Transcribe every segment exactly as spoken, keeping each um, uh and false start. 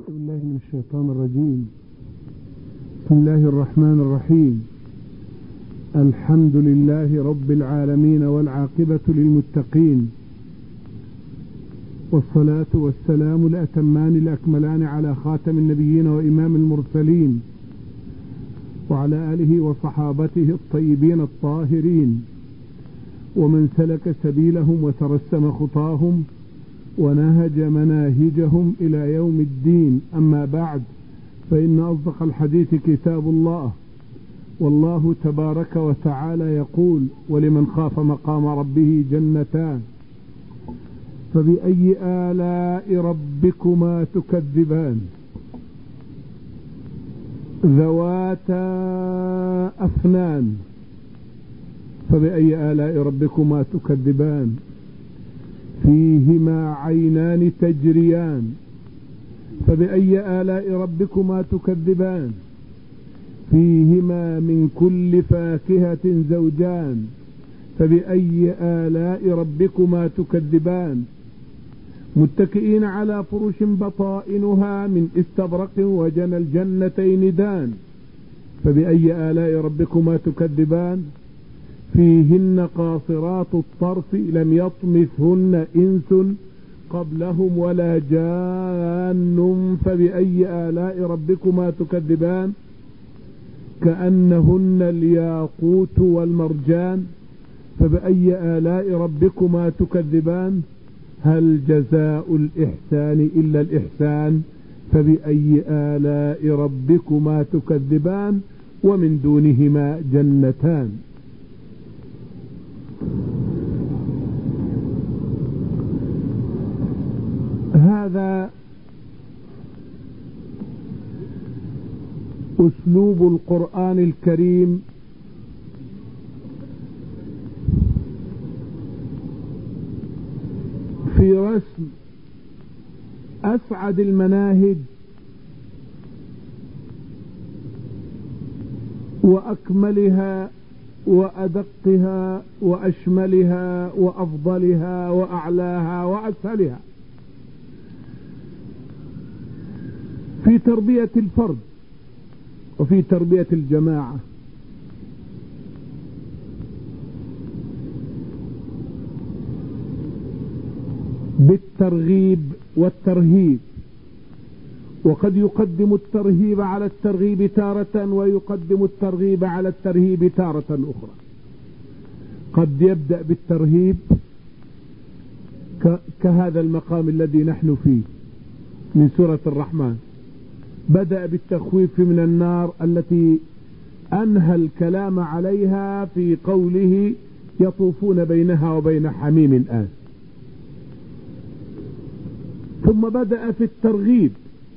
بالله من الشيطان الرجيم. بسم الله الرحمن الرحيم. الحمد لله رب العالمين والعاقبة للمتقين، والصلاة والسلام الأتمان الأكملان على خاتم النبيين وإمام المرسلين وعلى آله وصحابته الطيبين الطاهرين ومن سلك سبيلهم وترسم خطاهم ونهج مناهجهم إلى يوم الدين. أما بعد، فإن أصدق الحديث كتاب الله، والله تبارك وتعالى يقول: ولمن خاف مقام ربه جنتان، فبأي آلاء ربكما تكذبان، ذواتا أفنان، فبأي آلاء ربكما تكذبان، فيهما عينان تجريان، فبأي آلاء ربكما تكذبان، فيهما من كل فاكهة زوجان، فبأي آلاء ربكما تكذبان، متكئين على فرش بطائنها من استبرق وجنى الجنتين دان، فبأي آلاء ربكما تكذبان، فيهن قاصرات الطرف لم يطمثهن إنس قبلهم ولا جان، فبأي آلاء ربكما تكذبان، كأنهن الياقوت والمرجان، فبأي آلاء ربكما تكذبان، هل جزاء الإحسان إلا الإحسان، فبأي آلاء ربكما تكذبان، ومن دونهما جنتان. هذا أسلوب القرآن الكريم في رسم أسعد المناهج وأكملها وأدقها وأشملها وأفضلها وأعلاها وأسهلها في تربية الفرد وفي تربية الجماعة، بالترغيب والترهيب، وقد يقدم الترهيب على الترغيب تارة، ويقدم الترغيب على الترهيب تارة أخرى. قد يبدأ بالترهيب كهذا المقام الذي نحن فيه من سورة الرحمن، بدأ بالتخويف من النار التي أنهى الكلام عليها في قوله: يطوفون بينها وبين حميم آن. ثم بدأ في الترغيب،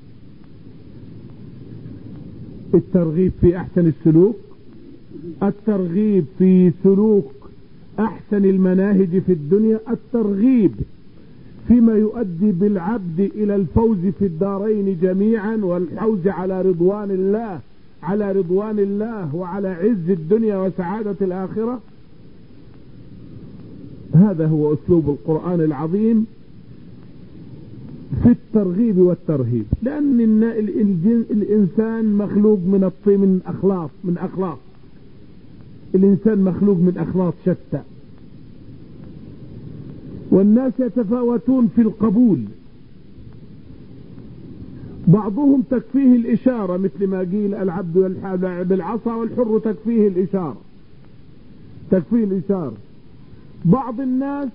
الترغيب في أحسن السلوك، الترغيب في سلوك أحسن المناهج في الدنيا، الترغيب فيما يؤدي بالعبد إلى الفوز في الدارين جميعا، والحوز على رضوان الله على رضوان الله وعلى عز الدنيا وسعادة الآخرة. هذا هو أسلوب القرآن العظيم في الترغيب والترهيب، لأن الإنسان مخلوق من الطين من أخلاق من أخلاق الإنسان مخلوق من أخلاق شتى، والناس يتفاوتون في القبول. بعضهم تكفيه الإشارة، مثل ما قيل: العبد بالعصا والحر تكفيه الإشارة تكفيه الإشارة. بعض الناس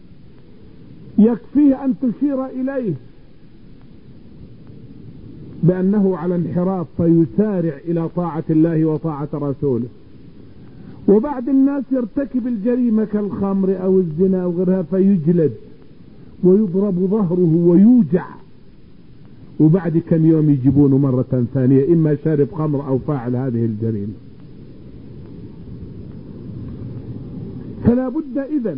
يكفيه أن تشير إليه بأنه على انحراف فيسارع إلى طاعة الله وطاعة رسوله. وبعض الناس يرتكب الجريمة كالخمر أو الزنا أو غيرها فيجلد ويضرب ظهره ويوجع، وبعد كم يوم يجيبونه مرة ثانية، إما شارب خمر أو فاعل هذه الجريمة. فلا بد إذن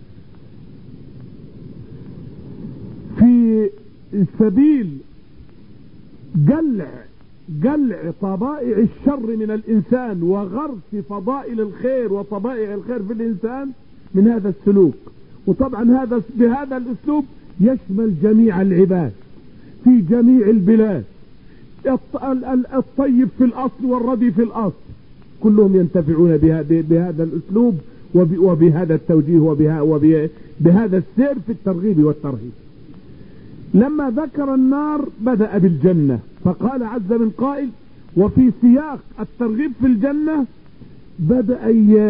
في سبيل قلع قلع طبائع الشر من الإنسان وغرس فضائل الخير وطبائع الخير في الإنسان من هذا السلوك. وطبعا هذا بهذا الأسلوب يشمل جميع العباد، في جميع البلاد، الطيب في الأصل والردي في الأصل، كلهم ينتفعون بهذا الأسلوب وبهذا التوجيه وبهذا السير في الترغيب والترهيب. لما ذكر النار بدأ بالجنة، فقال عز من قائل: وفي سياق الترغيب في الجنة بدأ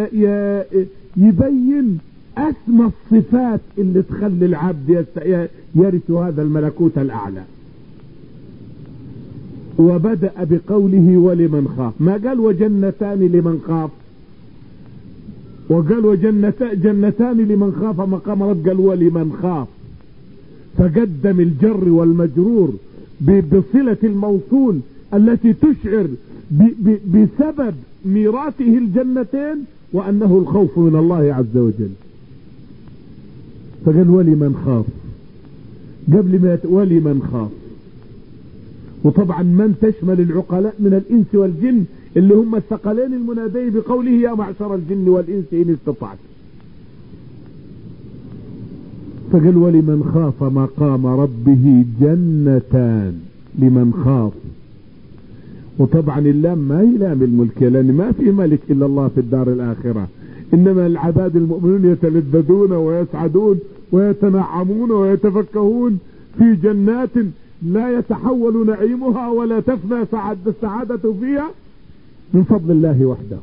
يبين أسمى الصفات اللي تخلي العبد يرث هذا الملكوت الأعلى. وبدأ بقوله: ولمن خاف. ما قال وجنتان لمن خاف، وقال وجنتان لمن خاف مقام رب، قال ولمن خاف، فقدم الجر والمجرور بصلة الموصول التي تشعر بسبب ميراثه الجنتين وأنه الخوف من الله عز وجل. فقال ولمن خاف قبل ما ولمن خاف. وطبعا من تشمل العقلاء من الإنس والجن اللي هم الثقلين المنادين بقوله: يا معشر الجن والإنس إن استطعت. فقال ولمن خاف مقام ربه جنتان، لمن خاف. وطبعا اللام ما هي لام الملكية، لأن ما في ملك إلا الله في الدار الآخرة، إنما العباد المؤمنون يتلذذون ويسعدون ويتنعمون ويتفكهون في جنات لا يتحول نعيمها ولا تفنى السعادة فيها من فضل الله وحده.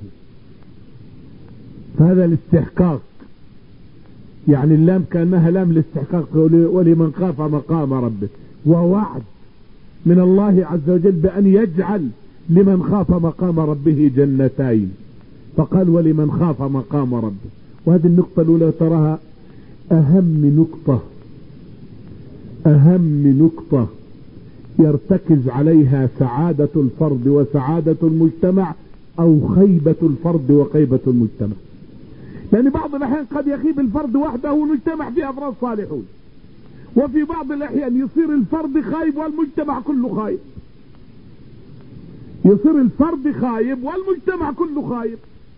فهذا الاستحقاق، يعني اللام كأنها لام الاستحقاق، ولمن خاف مقام ربه، ووعد من الله عز وجل بأن يجعل لمن خاف مقام ربه جنتين، فقال ولمن خاف مقام ربه. وهذه النقطة الأولى تراها أهم نقطة، أهم نقطة يرتكز عليها سعادة الفرد وسعادة المجتمع، أو خيبة الفرد وخيبة المجتمع. لأن بعض الأحيان قد يخيب الفرد وحده والمجتمع فيه أفراد صالحون، وفي بعض الأحيان يصير الفرد خايب والمجتمع كله خايب، يصير الفرد خايب والمجتمع كله خايب،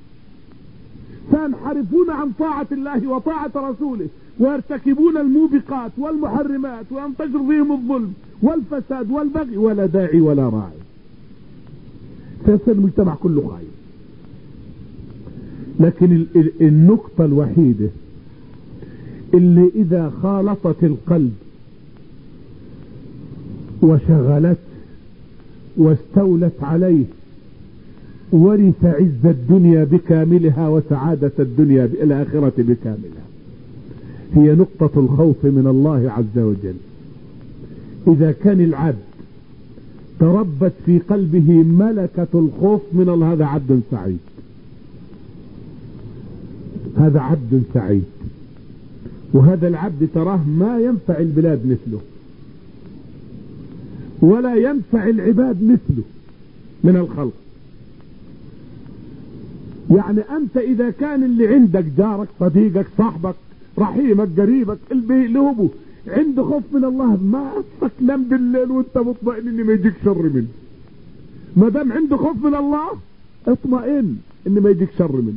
فينحرفون عن طاعة الله وطاعة رسوله ويرتكبون الموبقات والمحرمات وينتشر فيهم الظلم والفساد والبغي، ولا داعي ولا راعي، فيصير المجتمع كله خايب. لكن النقطة الوحيدة اللي إذا خالطت القلب وشغلت واستولت عليه ورث عز الدنيا بكاملها وسعادة الدنيا بالآخرة بكاملها، هي نقطة الخوف من الله عز وجل. إذا كان العبد تربت في قلبه ملكة الخوف من الله، هذا عبد سعيد، هذا عبد سعيد. وهذا العبد تراه ما ينفع البلاد مثله ولا ينفع العباد مثله من الخلق. يعني أنت إذا كان اللي عندك جارك صديقك صاحبك رحيمك قريبك اللي لهبه عنده خوف من الله، ما تنام بالليل وانت مطمئن ان ما يجيك شر منه. ما دام عنده خوف من الله اطمئن ان ما يجيك شر منه.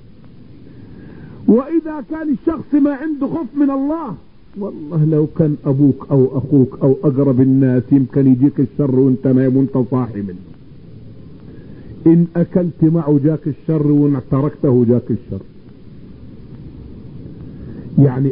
واذا كان الشخص ما عنده خوف من الله، والله لو كان ابوك او اخوك او اقرب الناس يمكن يجيك الشر وانت نايم وانت صاحي منه. ان اكلت معه جاك الشر وان تركته جاك الشر. يعني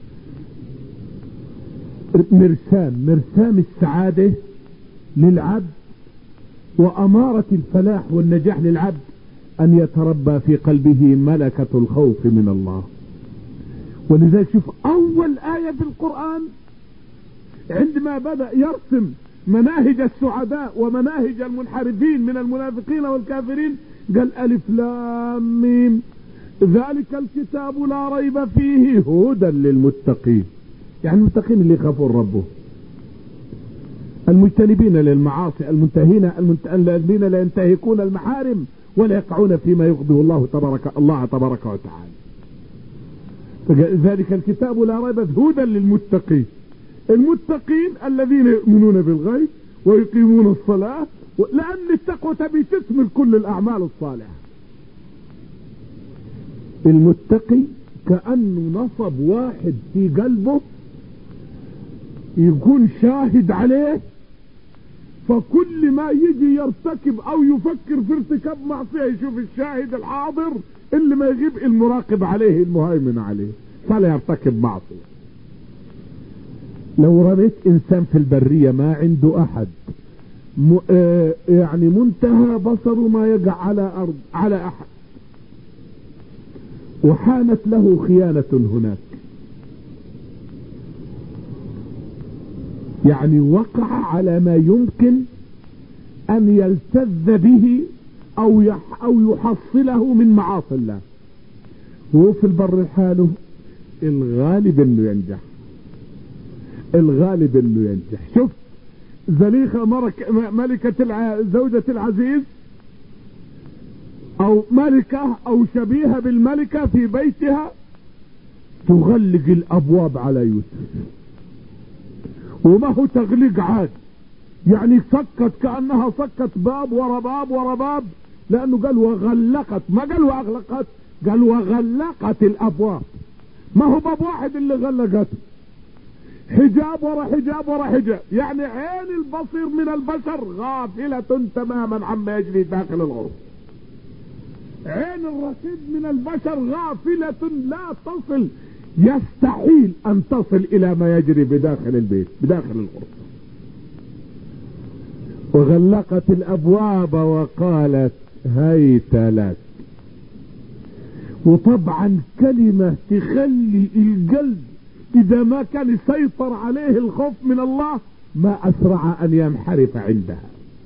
مرسام مرسام السعادة للعبد وأمارة الفلاح والنجاح للعبد أن يتربى في قلبه ملكة الخوف من الله. ولذلك شوف أول آية في القرآن عندما بدأ يرسم مناهج السعداء ومناهج المنحرفين من المنافقين والكافرين قال ألف لام ميم ذلك الكتاب لا ريب فيه هدى للمتقين. يعني المتقين اللي يخافون ربه، المجتنبين للمعاصي، المنتهين الذين لا ينتهكون المحارم ولا يقعون فيما يغضب الله تبارك الله تبارك وتعالى. ذلك الكتاب لا ريب فيه هدى للمتقين. المتقين الذين يؤمنون بالغيب ويقيمون الصلاة، لأن التقوى تبي تشمل كل الأعمال الصالحة. المتقي كأنه نصب واحد في قلبه يكون شاهد عليه، فكل ما يجي يرتكب او يفكر في ارتكاب معصية يشوف الشاهد الحاضر اللي ما يغيب المراقب عليه المهيمن عليه فلا يرتكب معصية. لو رميت انسان في البرية ما عنده احد م... آه يعني منتهى بصره ما يقع على ارض على احد، وحانت له خيانة هناك، يعني وقع على ما يمكن ان يلتذ به او يح او يحصله من معاصي الله، هو في البر حاله الغالب انه ينجح، الغالب انه ينجح. شوف زليخة ملكة الع... زوجة العزيز او ملكة او شبيهة بالملكة في بيتها تغلق الابواب على يوسف، وما هو تغليق عاد، يعني سكت كأنها سكت باب ورا باب ورا باب، لانه قال وغلقت، ما قال واغلقت، قال وغلقت الابواب، ما هو باب واحد اللي غلقته، حجاب ورا حجاب ورا حجاب، يعني عين البصير من البشر غافلة تماما عما يجري داخل الغرفة، عين الرصيد من البشر غافلة لا تصل، يستحيل ان تصل الى ما يجري بداخل البيت بداخل الغرفة. وغلقت الابواب وقالت هيت لك. وطبعا كلمة تخلي القلب اذا ما كان يسيطر عليه الخوف من الله ما اسرع ان ينحرف عندها،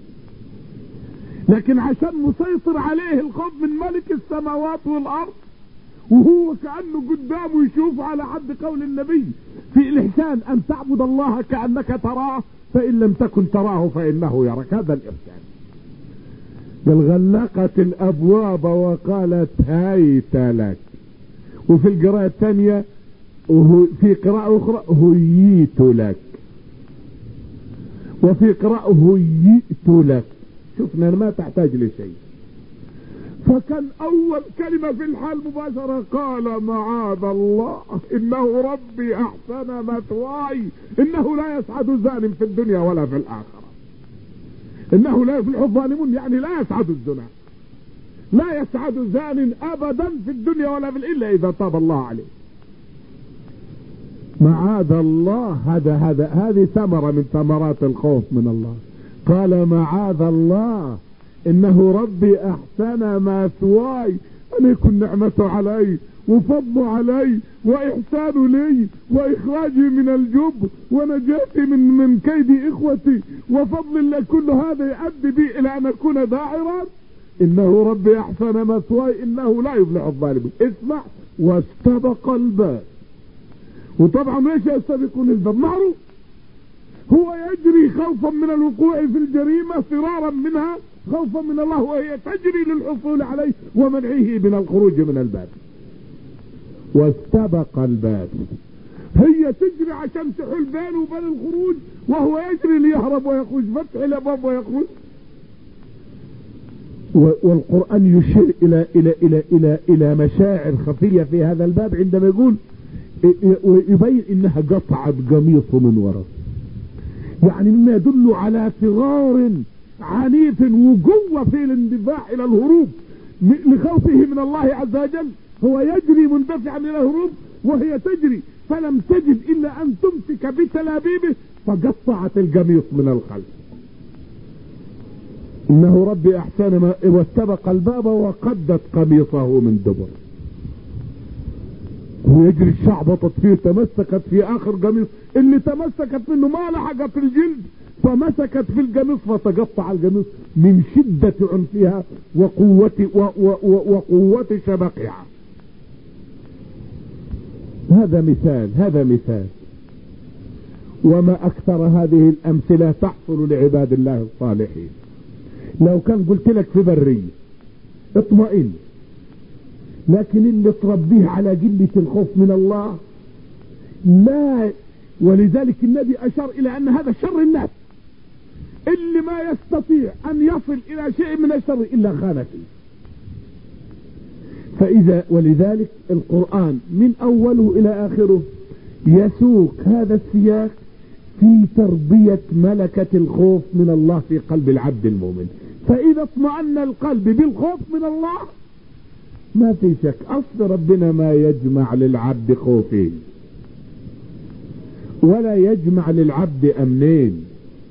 لكن عشان مسيطر عليه الخوف من ملك السماوات والارض، وهو كأنه قدامه يشوف على حد قول النبي في الإحسان أن تعبد الله كأنك تراه فإن لم تكن تراه فإنه يراك، هذا الإحسان. بل غلقت الأبواب وقالت هيت لك. وفي القراءة الثانية في قراءة أخرى هيت لك، وفي قراءة هيئت لك. شفنا ما تحتاج لشيء. فكان اول كلمة في الحال مباشرة قال معاذ الله انه ربي احسن مثواي انه لا يسعد زان في الدنيا ولا في الاخرة، انه لا يفلح الظالمون، يعني لا يسعد الزنا، لا يسعد زان ابدا في الدنيا ولا في الا اذا تاب الله عليه. معاذ الله، هذا هذا هذه ثمرة من ثمرات الخوف من الله. قال معاذ الله انه ربي احسن مثواي، ان يكون نعمته علي وفضله علي واحسانه لي واخراجي من الجب ونجاتي من من كيد اخوتي وفضل الله، كل هذا يؤدي بي الى ان اكون داعرا. انه ربي احسن مثواي انه لا يفلح الظالمون. اسمع، واستبق الباب. وطبعا ليش يستبقون الباب؟ معروف هو يجري خوفا من الوقوع في الجريمة فرارا منها خوفا من الله، وهي تجري للحصول عليه ومنعه من الخروج من الباب. واستبق الباب، هي تجري عشان تحل بينه وبين الخروج، وهو يجري ليهرب ويخرج، فتح الابواب ويخرج. والقرآن يشير الى الى الى الى الى مشاعر خفية في هذا الباب عندما يقول ويبين انها قطعت قميصه من وراء، يعني مما يدل على صغار عنيف وقوة في الاندفاع الى الهروب لخوفه من الله عز وجل. هو يجري مندفعا الى الهروب وهي تجري، فلم تجد الا ان تمسك بتلابيبه فقطعت القميص من الخلف. انه ربي احسن ما واستبق الباب وقدت قميصه من دبر. هو يجري الشعبطت فيه، تمسكت في اخر قميص اللي تمسكت منه ما لحقت الجلد، فمسكت في القميص فتقطع القميص من شدة عنفها وقوة وقوة شبقها. هذا مثال، هذا مثال. وما اكثر هذه الامثلة تحصل لعباد الله الصالحين. لو كان قلت لك في برية اطمئن، لكن اللي تربيه على قلة الخوف من الله لا. ولذلك النبي اشار الى ان هذا شر الناس اللي ما يستطيع ان يصل الى شيء من الشر الا خان فيه. فاذا ولذلك القرآن من اوله الى اخره يسوق هذا السياق في تربية ملكة الخوف من الله في قلب العبد المؤمن. فإذا اطمأن القلب بالخوف من الله ما في شك. أصل ربنا ما يجمع للعبد خوفين ولا يجمع للعبد أمنين.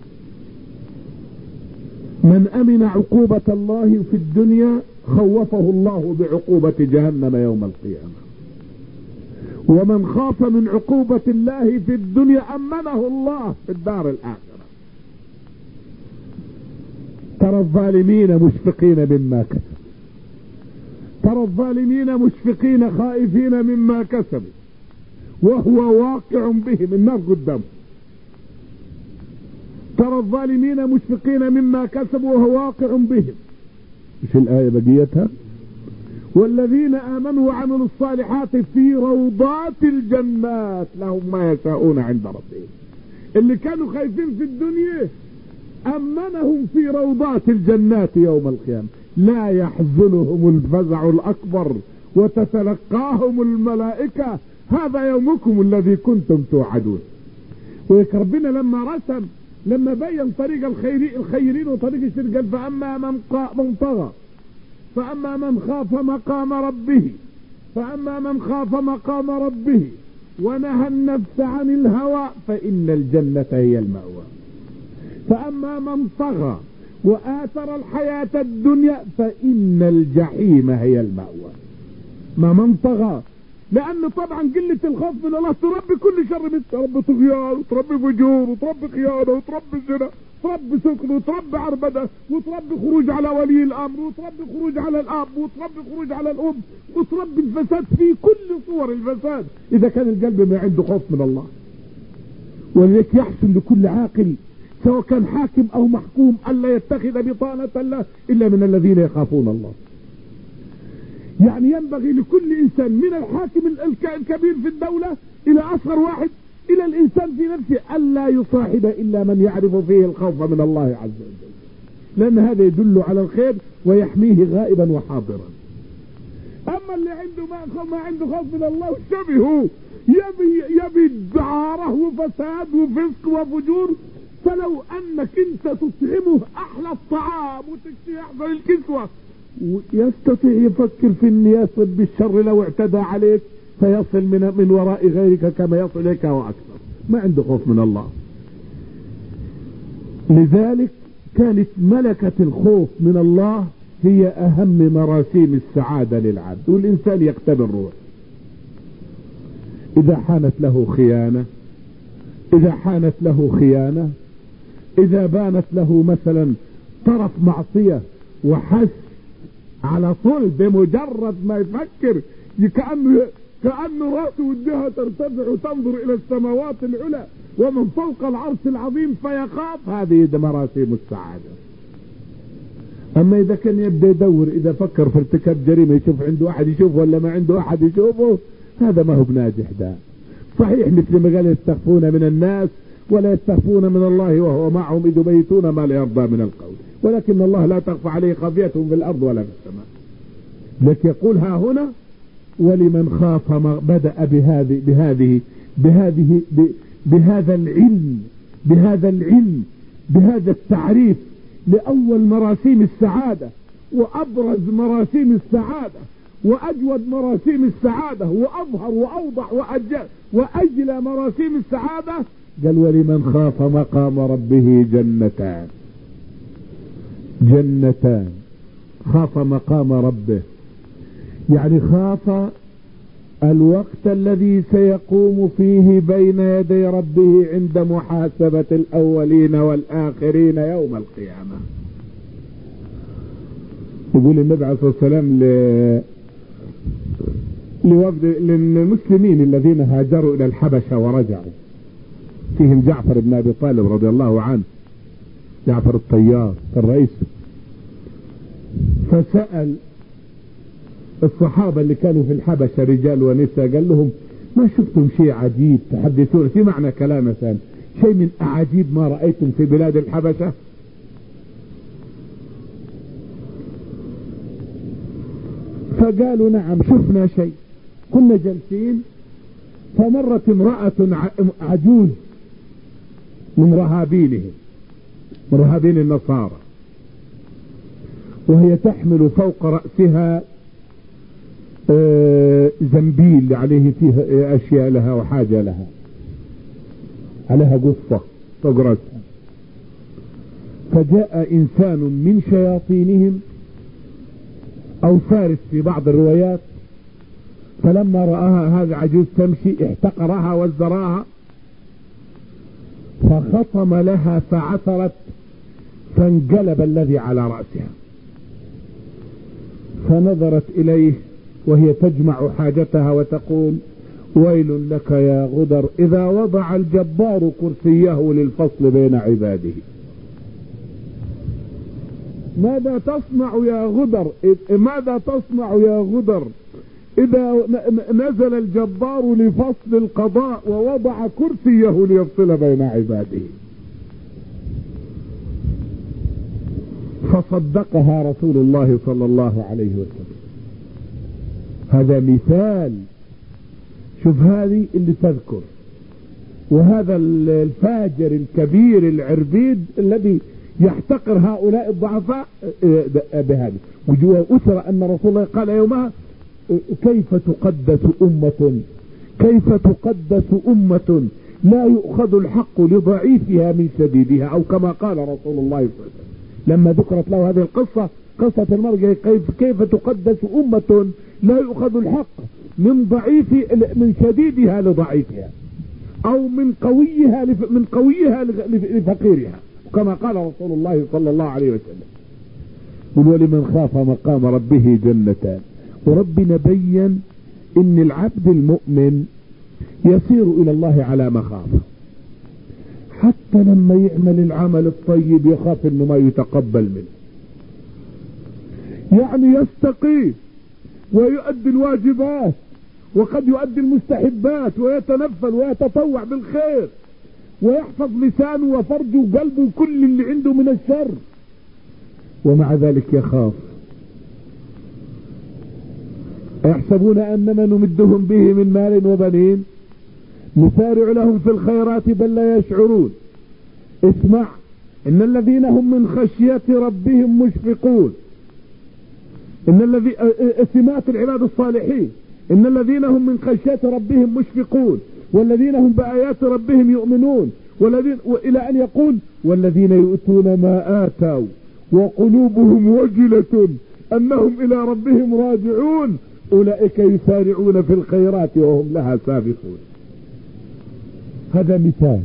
من أمن عقوبة الله في الدنيا خوفه الله بعقوبة جهنم يوم القيامة، ومن خاف من عقوبة الله في الدنيا أمنه الله في الدار الآخرة. ترى الظالمين مشفقين مما كسبوا، ترى الظالمين مشفقين خائفين مما كسبوا وهو واقع بهم، النار قدامهم. ترى الظالمين مشفقين مما كسبوا وهو واقع بهم. مش الآية بقيتها؟ والذين آمنوا وعملوا الصالحات في روضات الجنات لهم ما يشاءون عند ربهم. اللي كانوا خايفين في الدنيا أمنهم في روضات الجنات يوم القيامة، لا يحزنهم الفزع الأكبر وتتلقاهم الملائكة هذا يومكم الذي كنتم توعدون. وربنا لما رسم لما بين طريق الخيرين وطريق الشرك فأما من طغى فأما من خاف مقام ربه فأما من خاف مقام ربه ونهى النفس عن الهوى فإن الجنة هي المأوى. فأما من طغى وآثر الحياة الدنيا فإن الجحيم هي المأوى. ما من طغى، لأن طبعا قلة الخوف من الله تربي كل شر منه، تربي طغيان وتربي فجور وتربي خيانة وتربي زنا وتربي سكر وتربي عربدة وتربي خروج على ولي الأمر وتربي خروج على الأب وتربي خروج على الأم وتربي الفساد في كل صور الفساد إذا كان القلب ما عنده خوف من الله. ولذلك يحسن لكل عاقل سواء كان حاكم أو محكوم ألا يتخذ بطانة الله إلا من الذين يخافون الله. يعني ينبغي لكل إنسان من الحاكم الكبير في الدولة إلى أصغر واحد إلى الإنسان في نفسه ألا يصاحب إلا من يعرف فيه الخوف من الله عز وجل، لأن هذا يدل على الخير ويحميه غائبا وحاضرا. أما اللي عنده ما, ما عنده خوف من الله شبهه يبي يبي دعارة وفساد وفسق وفجور، فلو أنك أنت تطعمه أحلى الطعام وتكفيه أحسن الكسوة يستطيع يفكر في أن يصل بالشر لو اعتدى عليك فيصل من من وراء غيرك كما يصل إليك وأكثر. ما عنده خوف من الله. لذلك كانت ملكة الخوف من الله هي أهم مراسيم السعادة للعبد. والإنسان يختبر الروح إذا حانت له خيانة، إذا حانت له خيانة، إذا بانت له مثلا طرف معصية وحس على طول بمجرد ما يفكر كأنه كأنه رأسه ودها ترتفع وتنظر إلى السماوات العلى ومن فوق العرش العظيم فيخاف. هذه مراسيم السعادة. أما إذا كان يبدأ يدور إذا فكر في ارتكاب جريمة يشوف عنده أحد يشوفه ولا ما عنده أحد يشوفه، هذا ما هو بناجح. ده صحيح مثل ما قال يستخفون من الناس ولا يستخفون من الله وهو معهم إذ يبيتون ما لا يرضى من القول، ولكن الله لا تخفى عليه خافية في الأرض ولا في السماء. لك يقول ها هنا ولمن خاف ما بدأ بهذه بهذه بهذه بهذا العلم بهذا العلم بهذا التعريف لأول مراسيم السعادة وأبرز مراسيم السعادة وأجود مراسيم السعادة وأظهر وأوضح وأجل وأجلى مراسيم السعادة. قال ولمن خاف مقام ربه جنتان. جنتان خاف مقام ربه يعني خاف الوقت الذي سيقوم فيه بين يدي ربه عند محاسبة الأولين والآخرين يوم القيامة. يقول النبي عليه الصلاة والسلام لوفد للمسلمين الذين هاجروا إلى الحبشة ورجعوا، فيهم جعفر بن أبي طالب رضي الله عنه، جعفر الطيار الرئيس، فسأل الصحابة اللي كانوا في الحبشة رجال ونساء قال لهم ما شفتم شيء عجيب تحدثون في معنى كلامه ثاني شيء من أعاجيب ما رأيتم في بلاد الحبشة؟ فقالوا نعم شفنا شيء. كنا جالسين فمرت امرأة عجوز من رهابينهم، من رهابين النصارى، وهي تحمل فوق رأسها زنبيل عليه فيه أشياء لها وحاجة لها، عليها قصة فوق رأسها. فجاء إنسان من شياطينهم أو فارس في بعض الروايات، فلما رآها هذا عجوز تمشي احتقرها وازدراها، فخصم لها فعثرت فانقلب الذي على رأسها، فنظرت إليه وهي تجمع حاجتها وتقول: ويل لك يا غدر إذا وضع الجبار كرسيه للفصل بين عباده. ماذا تصنع يا غدر، ماذا تصنع يا غدر إذا نزل الجبار لفصل القضاء ووضع كرسيه ليفصل بين عباده؟ فصدقها رسول الله صلى الله عليه وسلم. هذا مثال. شوف هذه اللي تذكر، وهذا الفاجر الكبير العربيد الذي يحتقر هؤلاء الضعفاء بهذه. وجوه أثر أن رسول الله قال يومها: كيف تقدس أمة، كيف تقدس أمة لا يؤخذ الحق لضعيفها من شديدها، أو كما قال رسول الله صلى الله عليه وسلم لما ذكرت له هذه القصة، قصة المرجع، كيف, كيف تقدس أمة لا يؤخذ الحق من ضعيف من شديدها لضعيفها، أو من قويها من قويها لفقيرها، كما قال رسول الله صلى الله عليه وسلم. ولمن خاف مقام ربه جنتان. وربنا بين إن العبد المؤمن يسير إلى الله على مخافة، حتى لما يعمل العمل الطيب يخاف إنه ما يتقبل منه، يعني يستقيم ويؤدي الواجبات وقد يؤدي المستحبات ويتنفل ويتطوع بالخير ويحفظ لسانه وفرجه وقلبه كل اللي عنده من الشر، ومع ذلك يخاف. يحسبون أننا نمدهم به من مال وبنين نسارع لهم في الخيرات بل لا يشعرون. اسمع: إن الذين هم من خشية ربهم مشفقون. إن الذي سمات العباد الصالحين: إن الذين هم من خشية ربهم مشفقون، والذين هم بآيات ربهم يؤمنون، والذين وإلى أن يقول: والذين يؤتون ما آتوا وقلوبهم وجلة أنهم إلى ربهم راجعون أولئك يسارعون في الخيرات وهم لها سابقون. هذا مثال.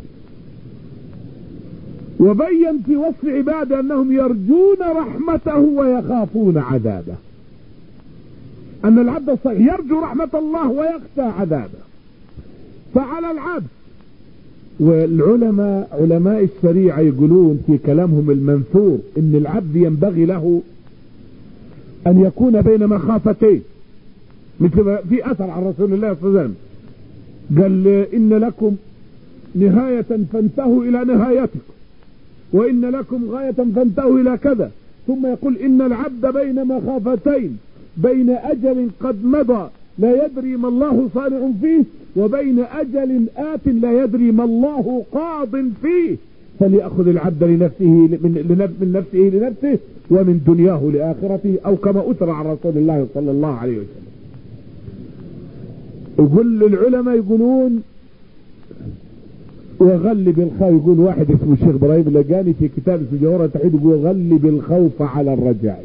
وبين في وصف عباده أنهم يرجون رحمته ويخافون عذابه، أن العبد الصالح يرجو رحمة الله ويخشى عذابه. فعلى العبد، والعلماء علماء الشريعة يقولون في كلامهم المنثور إن العبد ينبغي له أن يكون بين مخافتين، مثل في أثر عن رسول الله صلى الله عليه وسلم قال: إن لكم نهاية فانتهوا إلى نهايتكم، وإن لكم غاية فانتهوا إلى كذا. ثم يقول: إن العبد بين مخافتين، بين أجل قد مضى لا يدري ما الله صانع فيه، وبين أجل آت لا يدري ما الله قاض فيه، فليأخذ العبد لنفسه من, من نفسه لنفسه ومن دنياه لآخرته، أو كما أثر عن رسول الله صلى الله عليه وسلم. يقول العلماء يقولون: وغلب الخوف، يقول واحد اسمه الشيخ إبراهيم اللجاني في كتاب اسمه جوهرة التوحيد يقول: غلب الخوف على الرجاء،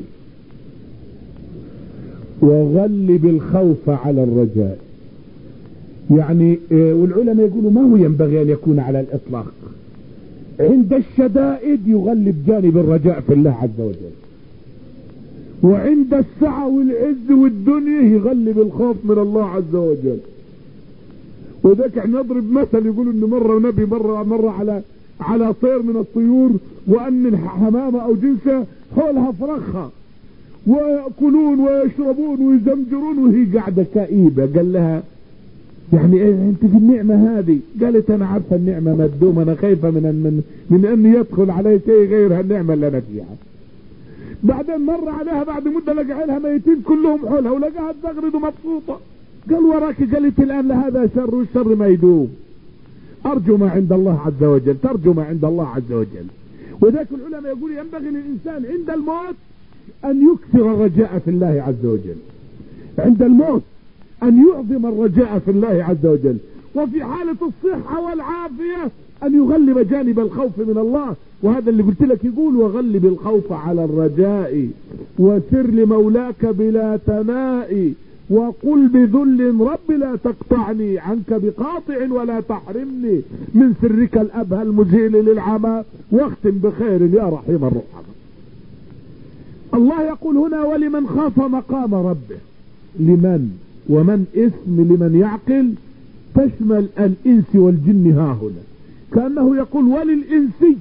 وغلب الخوف على الرجاء. يعني والعلماء يقولوا ما هو ينبغي أن يكون على الإطلاق. عند الشدائد يغلب جانب الرجاء في الله عز وجل، وعند السعة والعز والدنيا يغلب الخوف من الله عز وجل. وذاك احنا نضرب مثل، يقول انه مرة نبي مرة مرة على على طير من الطيور، وان الحمامة او جنسها حولها فرخها ويأكلون ويشربون ويزمجرون وهي قاعدة كئيبة. قال لها: يعني ايه انت في النعمة هذه؟ قالت: انا عارفة النعمة مدومة، انا خايفة من من من ان يدخل علي شيء غير هالنعمة اللي انا فيها. بعدين مر عليها بعد مدة لقى عيلها ميتين كلهم حولها، ولقاها تغرد ومبسوطة. قال: وراك؟ قالت: الان لهذا شر، والشر ما يدوم. أرجو ما عند الله عز وجل، ترجو ما عند الله عز وجل. وذلك العلماء يقول ينبغي للإنسان عند الموت أن يكثر الرجاء في الله عز وجل، عند الموت أن يعظم الرجاء في الله عز وجل، وفي حالة الصحة والعافية أن يغلب جانب الخوف من الله. وهذا اللي قلت لك يقول وغلب الخوف على الرجاء وسر لمولاك بلا تناء وقل بذل رب لا تقطعني عنك بقاطع ولا تحرمني من سرك الأبهى المزيل للعمى واختم بخير يا رحيم الرحمة. الله يقول هنا ولمن خاف مقام ربه، لمن ومن اسم لمن يعقل تشمل الإنس والجن ها هنا، كأنه يقول وللإنسي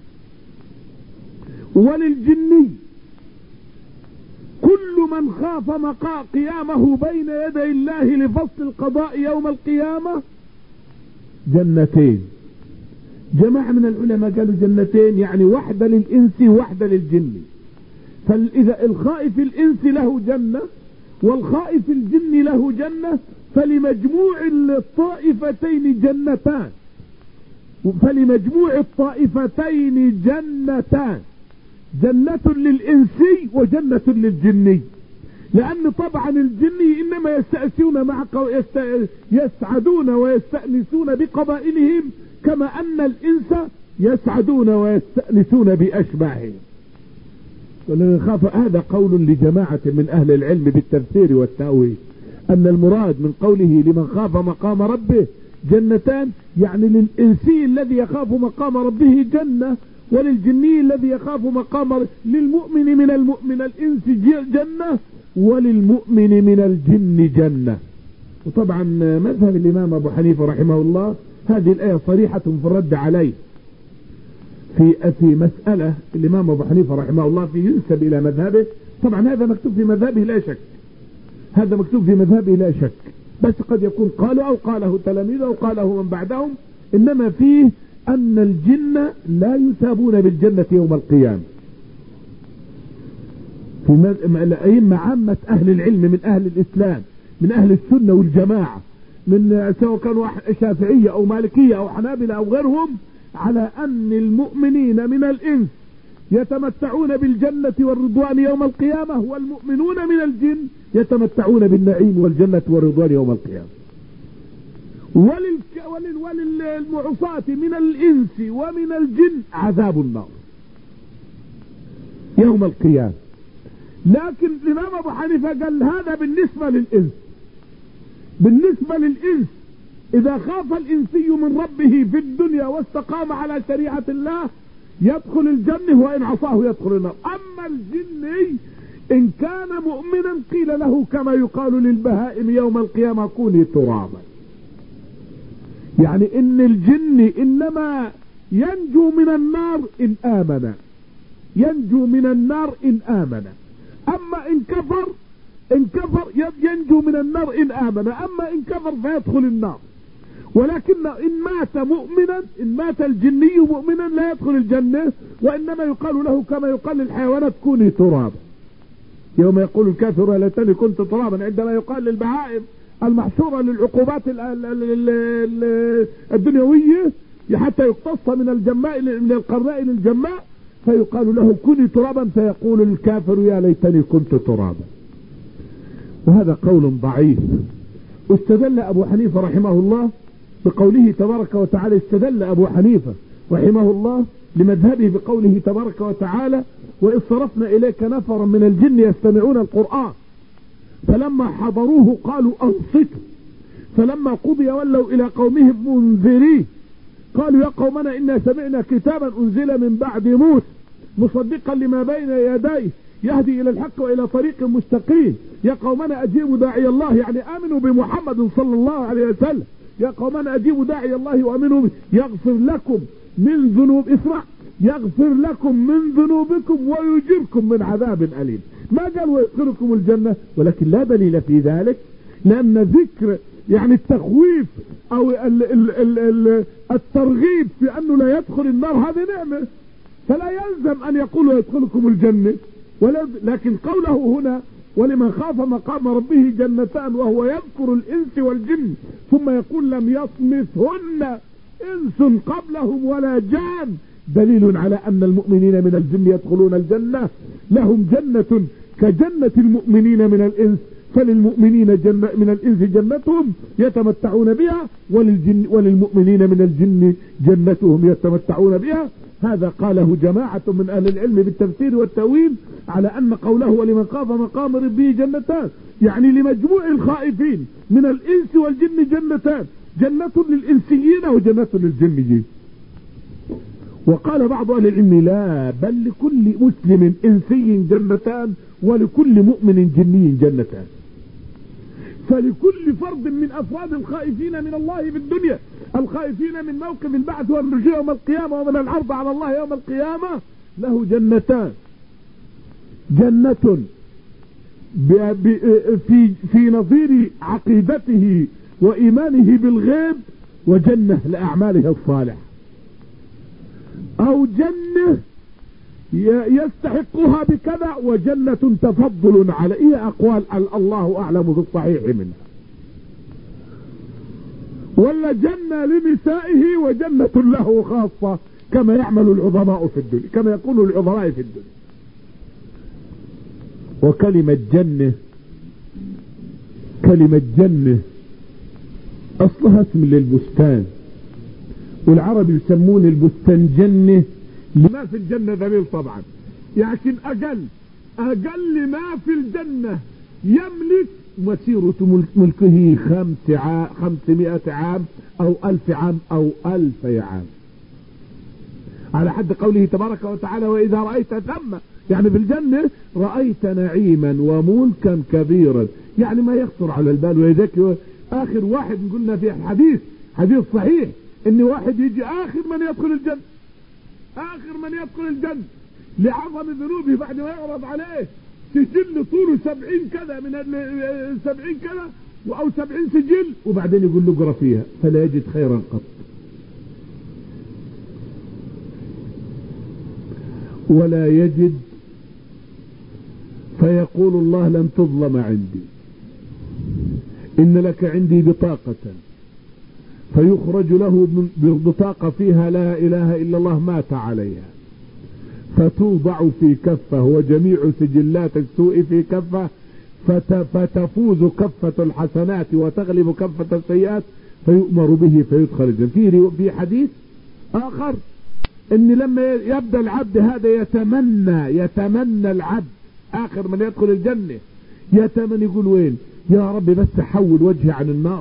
وللجني كل من خاف مقام قيامه بين يدي الله لفصل القضاء يوم القيامة جنتين. جماعة من العلماء قالوا جنتين يعني واحدة للإنس وواحدة للجن، فإذا الخائف الإنس له جنة والخائف الجن له جنة فلمجموع الطائفتين جنتان، فلمجموع الطائفتين جنتان، جنة للإنسي وجنة للجني، لأن طبعا الجني إنما يستأسون مع يست... يسعدون ويستأنسون بقبائلهم كما أن الإنس يسعدون ويستأنسون بأشباههم. ولنخاف هذا قول لجماعة من أهل العلم بالتفسير والتأويل أن المراد من قوله لمن خاف مقام ربه جنتان يعني للإنسي الذي يخاف مقام ربه جنة وللجني الذي يخاف مقام للمؤمن من المؤمن الإنس جنة وللمؤمن من الجن جنة. وطبعا مذهب الإمام أبو حنيفة رحمه الله هذه الآية صريحة في الرد عليه في في مسألة الإمام أبو حنيفة رحمه الله في ينسب إلى مذهبه. طبعا هذا مكتوب في مذهبه لا شك، هذا مكتوب في مذهبه لا شك، بس قد يكون قالوا أو قاله تلاميذه أو قاله من بعدهم، إنما فيه أن الجن لا يثابون بالجنة يوم القيامة. في الأئمة عامة أهل العلم من أهل الإسلام من أهل السنة والجماعة من سواء كانوا شافعية أو مالكية أو حنابلة أو غيرهم على أن المؤمنين من الإنس يتمتعون بالجنة والرضوان يوم القيامة والمؤمنون من الجن يتمتعون بالنعيم والجنة والرضوان يوم القيامة. وللك ولل وللمعصاة من الإنس ومن الجن عذاب النار يوم القيامة. لكن الإمام أبو حنيفة قال هذا بالنسبة للإنس، بالنسبة للإنس إذا خاف الإنسي من ربه في الدنيا واستقام على شريعة الله يدخل الجنة وإن عصاه يدخل النار. أما الجني إن كان مؤمنا قيل له كما يقال للبهائم يوم القيامة كوني ترابا، يعني إن الجن إنما ينجو من النار إن آمن، ينجو من النار إن آمن، أما إن كفر إن كفر ينجو من النار إن آمن، أما إن كفر فيدخل النار. ولكن إن مات مؤمنا إن مات الجني مؤمنا لا يدخل الجنة، وإنما يقال له كما يقال للحيوانات كوني ترابا. يوم يقول الكافر يا ليتني كنت ترابا، عندما يقال للبهائم المحشورة للعقوبات الدنيوية حتى يقتص من الجماء من القرناء للجماء فيقال له كوني ترابا فيقول الكافر يا ليتني كنت ترابا. وهذا قول ضعيف. استدل أبو حنيفة رحمه الله بقوله تبارك وتعالى، استدل أبو حنيفة رحمه الله لمذهبه بقوله تبارك وتعالى وإذ صرفنا إليك نفرا من الجن يستمعون القرآن فلما حضروه قالوا أنصتوا فلما قضي ولوا إلى قومهم منذرين قالوا يا قومنا إنا سمعنا كتابا أنزل من بعد موسى مصدقا لما بين يديه يهدي إلى الحق وإلى طريق مستقيم يا قومنا أجيبوا داعي الله، يعني آمنوا بمحمد صلى الله عليه وسلم، يا قومنا أجيبوا داعي الله وآمنوا به يغفر لكم من ذنوب اسمع يغفر لكم من ذنوبكم ويجركم من عذاب أليم. ما قال ويدخلكم الجنة، ولكن لا دليل في ذلك، لأن ذكر يعني التخويف أو ال ال ال ال الترغيب في أنه لا يدخل النار هذه نعمة، فلا يلزم أن يقول ويدخلكم الجنة. لكن قوله هنا ولمن خاف مقام ربه جنتان وهو يذكر الإنس والجن ثم يقول لم يطمثهن انس قبلهم ولا جان، دليل على ان المؤمنين من الجن يدخلون الجنة، لهم جنة كجنة المؤمنين من الانس، فللمؤمنين جنة من الانس جنتهم يتمتعون بها، وللجن وللمؤمنين من الجن جنتهم يتمتعون بها. هذا قاله جماعة من اهل العلم بالتفسير والتأويل على ان قوله ولمن خاف مقام ربه جنتان، يعني لمجموع الخائفين من الانس والجن جنتان، جنة للانسيين وجنة للجنيين. وقال بعض اهل العلم لا، بل لكل مسلم انسي جنتان ولكل مؤمن جني جنتان، فلكل فرد من افراد الخائفين من الله في الدنيا، الخائفين من موقف البعث والرجوع يوم القيامة ومن العرض على الله يوم القيامة، له جنتان، جنة في في نظير عقيدته وإيمانه بالغيب، وجنة لأعماله الصالحة، أو جنة يستحقها بكذا، وجنة تفضل عليه، أقوال الله أعلم بالصحيح منها، ولا جنة لنسائه وجنة له خاصة كما يعمل العظماء في الدنيا، كما يقول العظماء في الدنيا. وكلمة جنة، كلمة جنة أصلها اسم للبستان، والعرب يسمون البستان جنة، لما في الجنة دليل طبعا، لكن أقل أقل ما في الجنة يملك مسيرة ملكه خمس عام خمسمائة عام أو ألف عام أو ألف عام، على حد قوله تبارك وتعالى وإذا رأيت ثم، يعني في الجنة رأيت نعيما وملكا كبيرا، يعني ما يخطر على البال. ولذلك آخر واحد قلنا في الحديث حديث صحيح إن واحد يجي آخر من يدخل الجنة، آخر من يدخل الجنة لعظم ذنوبه، بعد ما يعرض عليه سجل طوله سبعين كذا من سبعين كذا أو سبعين سجل، وبعدين يقول له اقرأ فيها فلا يجد خيرا قط ولا يجد، فيقول الله لن تظلم عندي، إن لك عندي بطاقة، فيخرج له بطاقة فيها لا إله إلا الله مات عليها، فتوضع في كفه وجميع سجلات السوء في كفه، فتفوز كفة الحسنات وتغلب كفة السيئات، فيؤمر به فيدخل الجنة. في في حديث آخر إن لما يبدأ العبد هذا يتمنى يتمنى العبد آخر من يدخل الجنة يتمنى، يقول وين يا رب بس حول وجهي عن النار،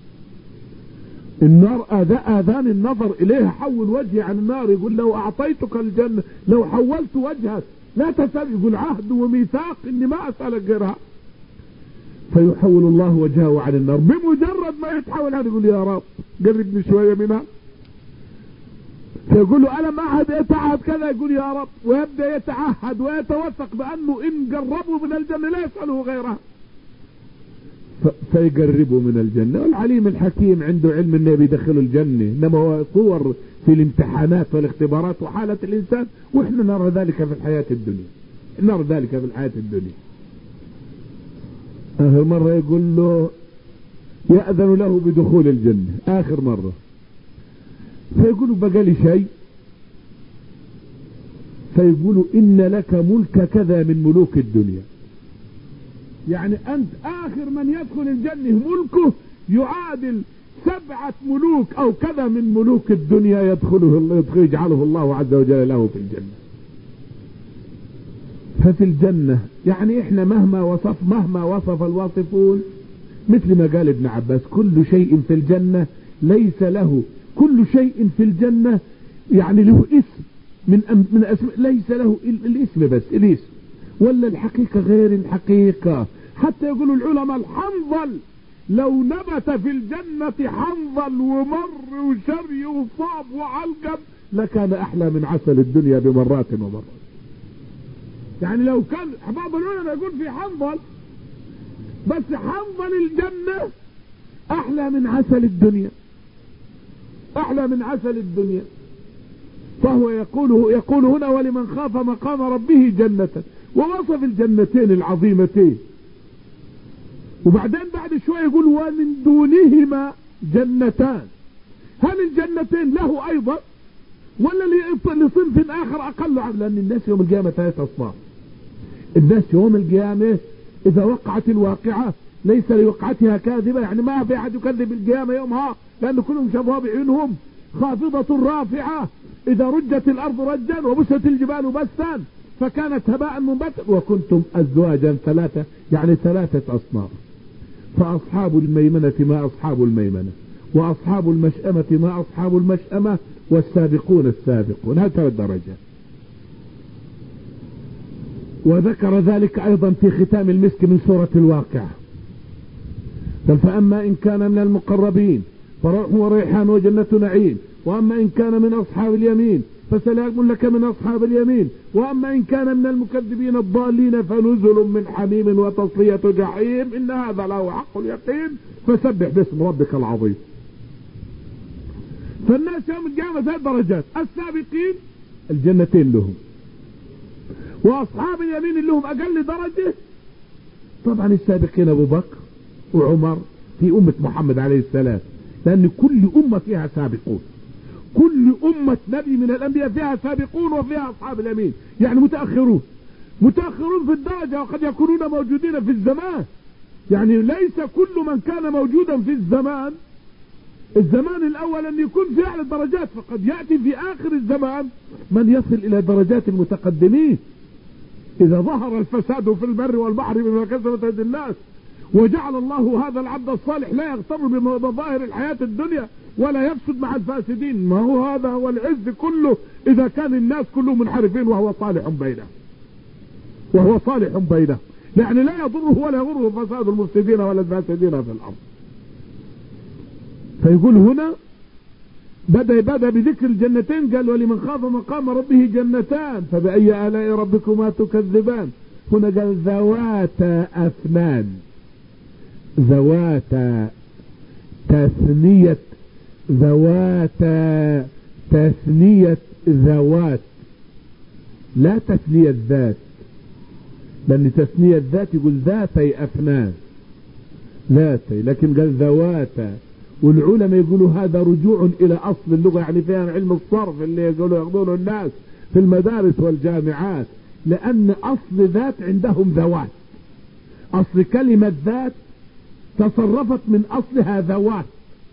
النار آذان النظر إليها، حول وجهي عن النار. يقول لو أعطيتك الجنة لو حولت وجهك لا تسأل، يقول عهد وميثاق إني ما أسألك غيرها، فيحول الله وجهه عن النار. بمجرد ما يتحول هذا يقول يا رب قربني شوية منها، فيقول له ألم أعهد يتعهد كذا، يقول يا رب، ويبدأ يتعهد ويتوثق بأنه إن قربوا من الجنة لا يسأله غيرها، فيقربوا من الجنة. والعليم الحكيم عنده علم انه بيدخلوا الجنة، انما هو صور في الامتحانات والاختبارات وحالة الانسان، واحنا نرى ذلك في الحياة الدنيا، نرى ذلك في الحياة الدنيا. اخر مرة يقول له يأذن له بدخول الجنة اخر مرة، فيقولوا بقى لي شيء، فيقولوا ان لك ملك كذا من ملوك الدنيا، يعني أنت آخر من يدخل الجنة ملكه يعادل سبعة ملوك أو كذا من ملوك الدنيا يدخله الله، يجعله الله عز وجل له في الجنة. ففي الجنة يعني إحنا مهما وصف مهما وصف الواصفون، مثل ما قال ابن عباس كل شيء في الجنة ليس له، كل شيء في الجنة يعني له اسم من من اسم، ليس له الاسم بس الاسم، ولا الحقيقة غير الحقيقة. حتى يقولوا العلماء الحنظل لو نبت في الجنة حنظل ومر وشري وصاب وعلقم لكان أحلى من عسل الدنيا بمرات ومرات. يعني لو كان بعض العلماء يقول في حنظل، بس حنظل الجنة أحلى من عسل الدنيا، أحلى من عسل الدنيا. فهو يقول يقول هنا ولمن خاف مقام ربه جنة، ووصف الجنتين العظيمتين، وبعدين بعد شوية يقول ومن دونهما جنتان، هل الجنتين له ايضا ولا لصنف اخر اقل عن؟ لان الناس يوم القيامة ثلاثة اصناف. الناس يوم القيامة اذا وقعت الواقعة ليس لوقعتها كاذبة، يعني ما في احد يكذب القيامة يومها لان كلهم شافوها بعيونهم، خافضة رافعة اذا رجت الارض رجا وبست الجبال بسا فكانت هباء منبثا وكنتم ازواجا ثلاثة، يعني ثلاثة اصناف. فاصحاب الميمنة ما اصحاب الميمنة، واصحاب المشأمة ما اصحاب المشأمة، والسابقون السابقون، هذه الدرجات. وذكر ذلك ايضا في ختام المسك من سورة الواقعة. فاما ان كان من المقربين فروح وريحان وجنة نعيم، واما ان كان من اصحاب اليمين فسلام لك من اصحاب اليمين، واما ان كان من المكذبين الضالين فنزل من حميم وتصلية جحيم، ان هذا له حق اليقين، فسبح باسم ربك العظيم. فالناس يوم القيامة ثلاث درجات: السابقين الجنتين لهم، واصحاب اليمين اللي هم اقل درجة. طبعا السابقين ابو بكر وعمر في امة محمد عليه السلام، لان كل امة فيها سابقون، كل امة نبي من الانبياء فيها سابقون وفيها اصحاب اليمين، يعني متأخرون. متأخرون في الدرجة وقد يكونون موجودين في الزمان، يعني ليس كل من كان موجودا في الزمان الزمان الاول ان يكون في اعلى الدرجات، فقد يأتي في اخر الزمان من يصل الى درجات المتقدمين اذا ظهر الفساد في البر والبحر بما كسبت ايدي الناس، وجعل الله هذا العبد الصالح لا يغتر بمظاهر الحياة الدنيا ولا يفسد مع الفاسدين. ما هو هذا هو العز كله اذا كان الناس كلهم منحرفين وهو صالح بينه وهو صالح بينه، يعني لا يضره ولا يغره فساد المفسدين ولا الفاسدين في الارض. فيقول هنا بدأ بدأ بذكر الجنتين، قال ولمن خاف مقام ربه جنتان فبأي آلاء ربكما تكذبان. هنا قال ذواتا أفنان، ذواتا تثنية، ذواتا تثنية ذوات، لا تثنية ذات، لأن تثنية ذات يقول ذاتي أفنان ذاتي، لكن قال ذواتا. والعلماء يقولوا هذا رجوع الى اصل اللغة، يعني فيها علم الصرف اللي يقولوا ياخذونه الناس في المدارس والجامعات، لان اصل ذات عندهم ذوات، اصل كلمة ذات تصرفت من اصلها ذوات،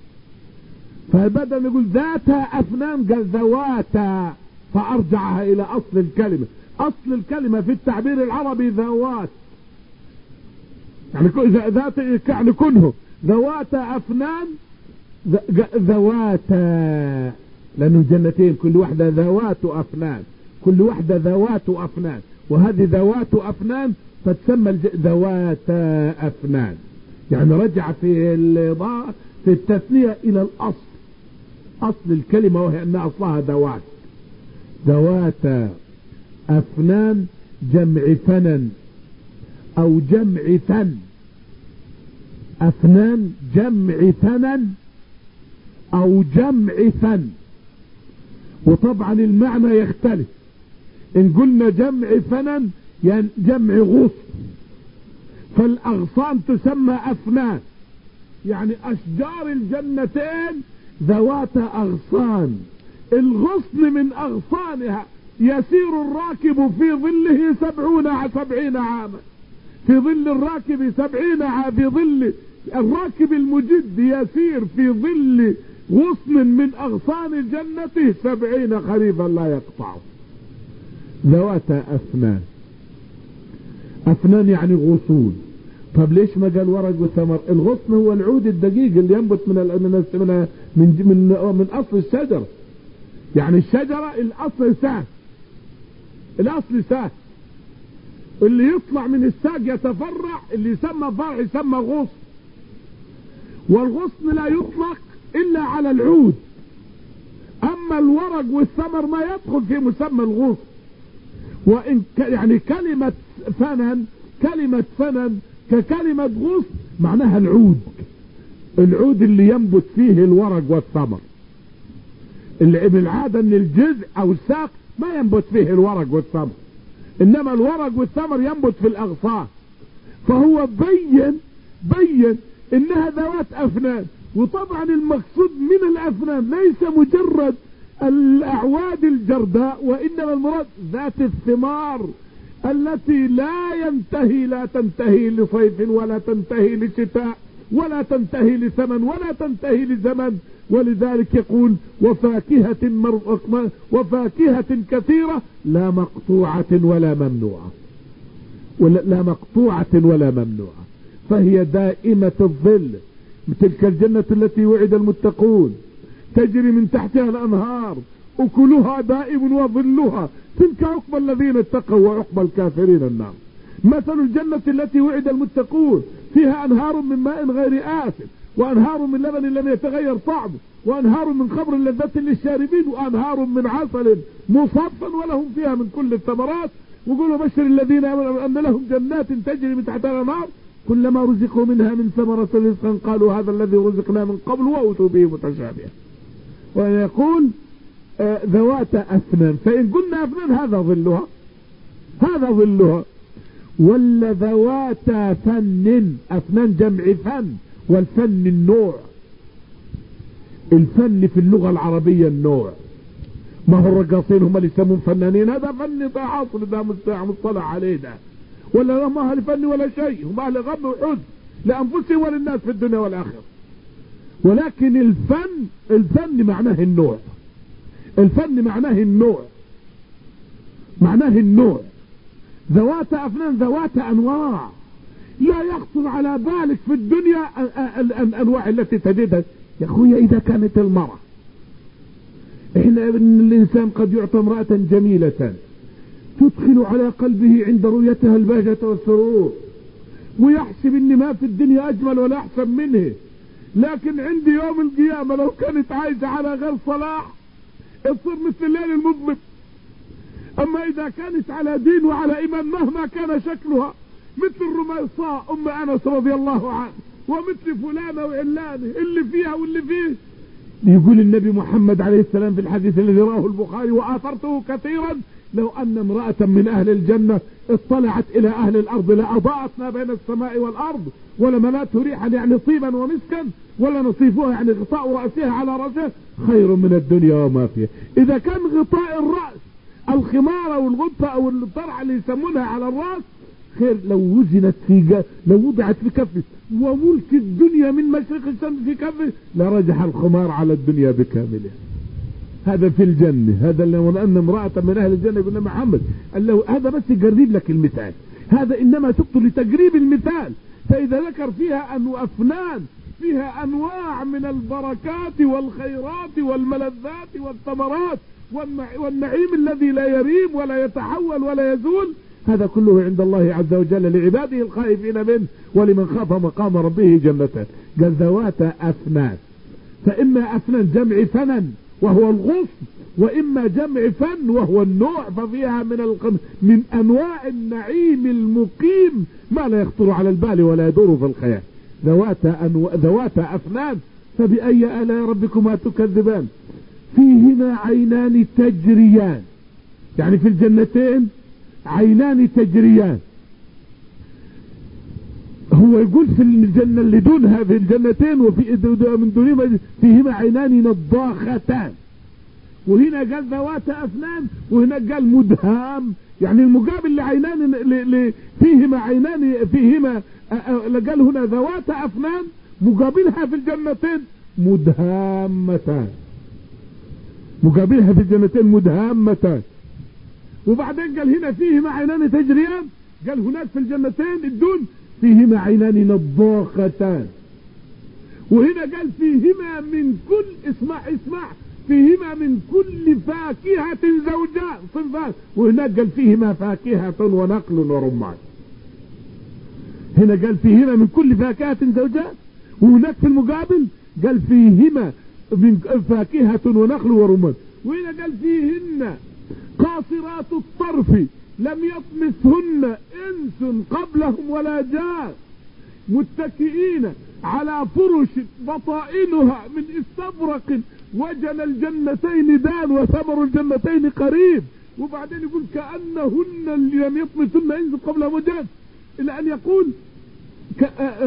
فبدل يقول ذاتها افنان قال ذواتا، فارجعها الى اصل الكلمة. اصل الكلمة في التعبير العربي ذوات، يعني ذات يعني كنه ذواتا افنان ذواتا، لأن الجنتين كل واحدة ذوات أفنان، كل واحدة ذوات أفنان، وهذه ذوات أفنان فتسمى ذواتا أفنان، يعني رجع في في التثنية إلى الأصل، أصل الكلمة وهي أن أصلها ذوات. ذواتا أفنان جمع فنن أو جمع ثن، أفنان جمع ثنن او جمع ثن، وطبعا المعنى يختلف. ان قلنا جمع فنن يعني جمع غصن، فالاغصان تسمى افنان، يعني اشجار الجنتين ذوات اغصان، الغصن من اغصانها يسير الراكب في ظله سبعون سبعين عاما، في ظل الراكب سبعين عاما، في ظل الراكب المجد يسير في ظل غصن من اغصان الجنة سبعين خريفا لا يقطعه. ذوات افنان، افنان يعني غصون. طب ليش ما قال ورق وثمر؟ الغصن هو العود الدقيق اللي ينبت من من من من, من, من اصل الشجر، يعني الشجرة الاصل ساق، الاصل ساق، اللي يطلع من الساق يتفرع اللي يسمى فرع يسمى غصن، والغصن لا يطلق الا على العود، اما الورق والثمر ما يدخل في مسمى الغصن. وان ك... يعني كلمة فنن، كلمة فنن ككلمة غصن معناها العود، العود اللي ينبت فيه الورق والثمر، اللي بالعادة ان الجذع او الساق ما ينبت فيه الورق والثمر، انما الورق والثمر ينبت في الاغصان. فهو بين بين انها ذوات افنان، وطبعا المقصود من الأفنان ليس مجرد الأعواد الجرداء، وإنما المراد ذات الثمار التي لا ينتهي لا تنتهي لصيف ولا تنتهي لشتاء ولا تنتهي لثمن ولا تنتهي لزمن. ولذلك يقول وفاكهة مر... وفاكهة كثيرة لا مقطوعة ولا ممنوعة، ولا لا مقطوعة ولا ممنوعة، فهي دائمة الظل. تلك الجنة التي وعد المتقون تجري من تحتها الأنهار أكلها دائم وظلها، تلك عقبى الذين اتقوا وعقبى الكافرين النار. مثل الجنة التي وعد المتقون فيها أنهار من ماء غير آسن، وأنهار من لبن لم يتغير طعمه، وأنهار من خمر لذة للشاربين، وأنهار من عسل مصفى ولهم فيها من كل الثمرات. وقولوا بشر الذين آمنوا أن لهم جنات تجري من تحتها الأنهار كلما رزقوا منها من ثمرة رزقا قالوا هذا الذي رزقنا من قبل وأتوا به متشابها. ويقول آه ذوات أفنان، فإن قلنا أفنان هذا ظلها هذا ظلها. ولا ذوات فن، أفنان جمع فن، والفن النوع. الفن في اللغة العربية النوع، ما هو الرقاصين هم اللي يسمون فنانين، هذا فن عاصر، ده مصطلح عليه ده، ولا هم أهل فن ولا شيء، هم أهل غم وحزن لأنفسهم وللناس في الدنيا والآخرة. ولكن الفن الفن معناه النوع، الفن معناه النوع معناه النوع. ذوات أفنان ذوات أنواع، لا يخطر على بالك في الدنيا الأنواع التي تجدها يا أخويا. إذا كانت المرأة، إحنا إن الإنسان قد يعطى امرأة جميلة تدخل على قلبه عند رؤيتها البهجة والسرور، ويحسب إن ما في الدنيا أجمل ولا أحسن منه، لكن عند يوم القيامة لو كانت عايشة على غير صلاح تصير مثل الليل المظلم. أما إذا كانت على دين وعلى إيمان مهما كان شكلها، مثل رميصاء أم أنس رضي الله عنه، ومثل فلانة وعلانة اللي فيها واللي فيه. يقول النبي محمد عليه السلام في الحديث الذي رواه البخاري وآثرته كثيرا: لو أن امرأة من أهل الجنة اطلعت إلى أهل الأرض لأضاءت ما بين السماء والأرض ولملأته ريحا يعني طيبا ومسكا، ولا نصيفها يعني غطاء رأسها على رأسه خير من الدنيا وما فيها. إذا كان غطاء الرأس الخمار أو الغطة أو الطرحة اللي يسمونها على الرأس خير، لو وزنت في جا... لو وضعت في كفه وملك الدنيا من مشرق الشمس في كفه لرجح الخمار على الدنيا بكاملها. هذا في الجنة. هذا لو أن امرأة من أهل الجنة يقول محمد له هذا بس يقرب لك المثال، هذا إنما تقتل لتقريب المثال. فإذا ذكر فيها أن أفنان فيها أنواع من البركات والخيرات والملذات والثمرات والنعيم الذي لا يريم ولا يتحول ولا يزول، هذا كله عند الله عز وجل لعباده الخائفين منه ولمن خاف مقام ربه جنتان. قال ذوات أفنان، فإما أفنان جمع فنن وهو الغصن، وإما جمع فن وهو النوع، ففيها من القم من أنواع النعيم المقيم ما لا يخطر على البال ولا يدور في الخيال. ذوات أنو... ذوات أفنان، فبأي آلاء ربكما تكذبان؟ فيهما عينان تجريان، يعني في الجنتين عينان تجريان. هو يقول في الجنة اللي دون هذه الجنتين وفي من دونهما فيهما عينان نضاختان، وهنا قال ذوات أفنان وهنا قال مدهام، يعني المقابل لعينان ل... فيهما عينان فيهما قال هنا ذوات أفنان، مقابلها في الجنتين مدهامتان، مقابلها في الجنتين مدهامتان. وبعدين قال هنا فيهما عينان تجريان، قال هناك في الجنتين الدون فيهما عينان نضاختان، وهنا قال فيهما من كل اسمع اسمع فيهما من كل فاكهة زوجان صنفان، وهناك قال فيهما فاكهة ونخل ورمان. هنا قال فيهما من كل فاكهة زوجان، وهناك في المقابل قال فيهما من فاكهة ونخل ورمان. وهنا قال فيهن قاصرات الطرف لم يطمثهن انس قبلهم ولا جان، متكئين على فرش بطائنها من استبرق وجن الجنتين دان وثمر الجنتين قريب. وبعدين يقول كأنهن لم يطمثهن انس قبلهم وجان، الى ان يقول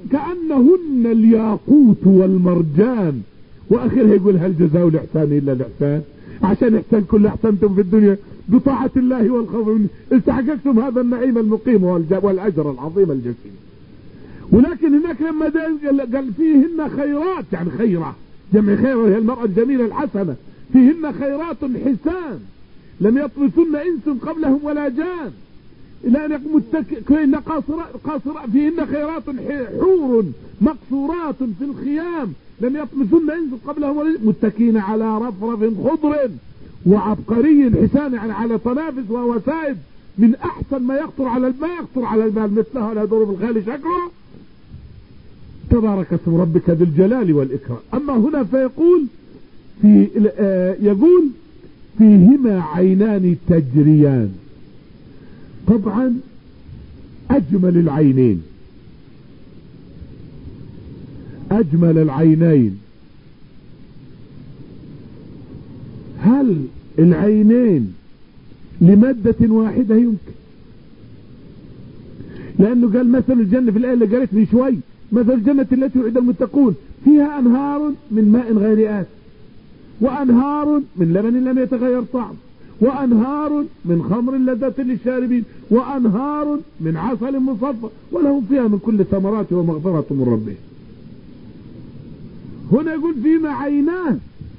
كأنهن الياقوت والمرجان، واخرها يقول هل جزاء الاحسان الا الاحسان، عشان احسان كل احسنتم في الدنيا بطاعة الله والخوف منه استحققتم هذا النعيم المقيم والاجر العظيم الجسيم. ولكن هناك لما قال فيهن خيرات، يعني خيرة جمع خيرة هي المرأة الجميلة الحسنة، فيهن خيرات حسان لم يطمثن انس قبلهم ولا جان، إلى أن يقوم متكئين قاصرات فيهن خيرات حور مقصورات في الخيام لم يطمثن انس قبلهم ولا جان، متكئين على رفرف خضر وعبقري حسان، يعني على طنافس ووسائد من أحسن ما يخطر على الماء يخطر على المال مثلها لا يضر بالخيل شكره. تبارك اسم ربك ذي الجلال والإكرام. أما هنا فيقول في آه يقول فيهما عينان تجريان. طبعا أجمل العينين أجمل العينين، هل العينين لمادة واحدة؟ يمكن، لأنه قال مثل الجنة في الآية اللي قالت لي شوي، مثل الجنة التي وعد المتقون فيها أنهار من ماء غير آسن وأنهار من لبن لم يتغير طعم وأنهار من خمر لذة للشاربين وأنهار من عسل مصفى ولهم فيها من كل ثمرات ومغفرة من ربهم. هنا يقول فيما عينان،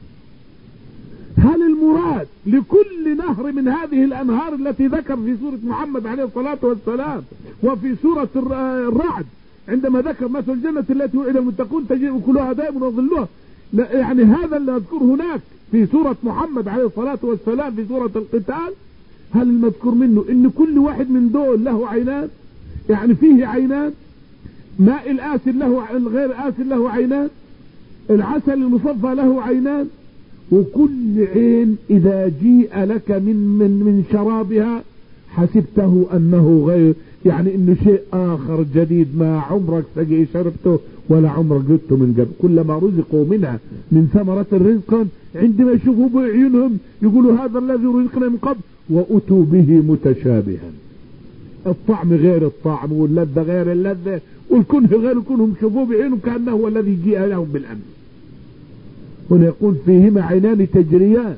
هل المراد لكل نهر من هذه الأنهار التي ذكر في سورة محمد عليه الصلاة والسلام وفي سورة الرعد عندما ذكر مثل الجنة التي وعد المتقون تجيء أكلها دائما وظلها، يعني هذا اللي أذكر هناك في سورة محمد عليه الصلاة والسلام في سورة القتال، هل المذكور منه ان كل واحد من دول له عينان؟ يعني فيه عينان، ماء الآسن له الغير آسن له عينان، العسل المصفى له عينان، وكل عين إذا جيء لك من من من شرابها حسبته أنه غير، يعني إنه شيء آخر جديد ما عمرك سقي شربته ولا عمرك جدته من قبل. كلما رزقوا منها من ثمرة الرزق عندما يشوفوا بعيونهم يقولوا هذا الذي رزقنا من قبل، وأتوا به متشابها، الطعم غير الطعم واللذة غير اللذة والكنه غير الكنه، شوفوه بعينهم كأنه هو الذي جاء لهم بالأمس. هنا يقول فيهما عينان تجريان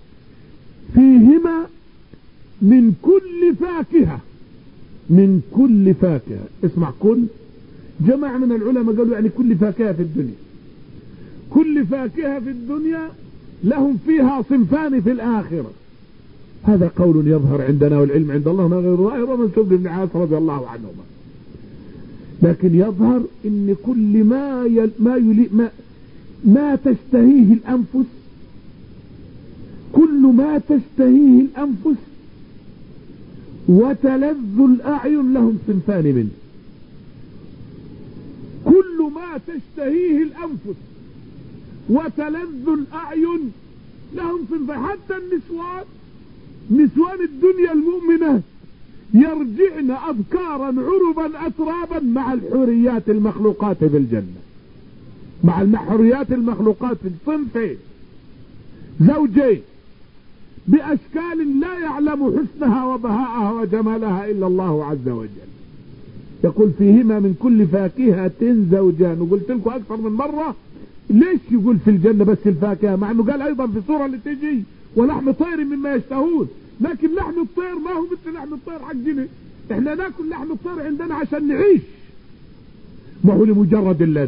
فيهما من كل فاكهة، من كل فاكهة، اسمع كل، جماعة من العلماء قالوا يعني كل فاكهة في الدنيا، كل فاكهة في الدنيا لهم فيها صنفان في الآخرة. هذا قول يظهر عندنا والعلم عند الله ما غير ظاهر ومنسوب لابن عباس رضي الله عنهما، لكن يظهر ان كل ما يل ما يلي ما, ما تشتهيه الأنفس، كل ما تشتهيه الأنفس وتلذ الأعين لهم صنفان منه، كل ما تشتهيه الأنفس وتلذ الأعين لهم صنفان. حتى النسوان، نسوان الدنيا المؤمنة يرجعن أبكارا عربا أترابا مع الحوريات المخلوقات في الجنة، مع الحوريات المخلوقات في الصنفين، زوجين بأشكال لا يعلم حسنها وبهاءها وجمالها إلا الله عز وجل. يقول فيهما من كل فاكهة زوجان، وقلت لكم أكثر من مرة ليش يقول في الجنة بس الفاكهة، مع أنه قال أيضا في السورة اللي تجي ولحم طير مما يشتهون، لكن لحم الطير ما هو مثل لحم الطير حقنا، احنا ناكل لحم الطير عندنا عشان نعيش، ما هو لمجرد اللذة.